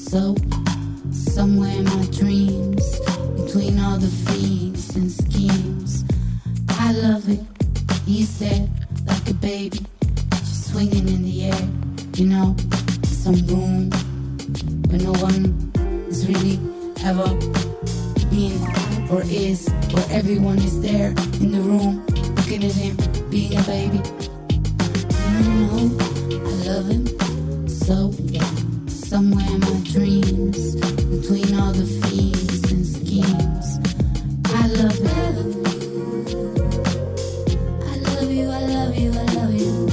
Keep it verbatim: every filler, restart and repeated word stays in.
So, somewhere in my dreams, between all the fiends and schemes, I love it, he said, like a baby, just swinging in the air, you know, some room where no one is really ever been or is, where everyone is there in the room, looking at him, being a baby. You know, I love him so, somewhere in my dreams, between all the fiends and schemes, I love him. I love you, I love you, I love you.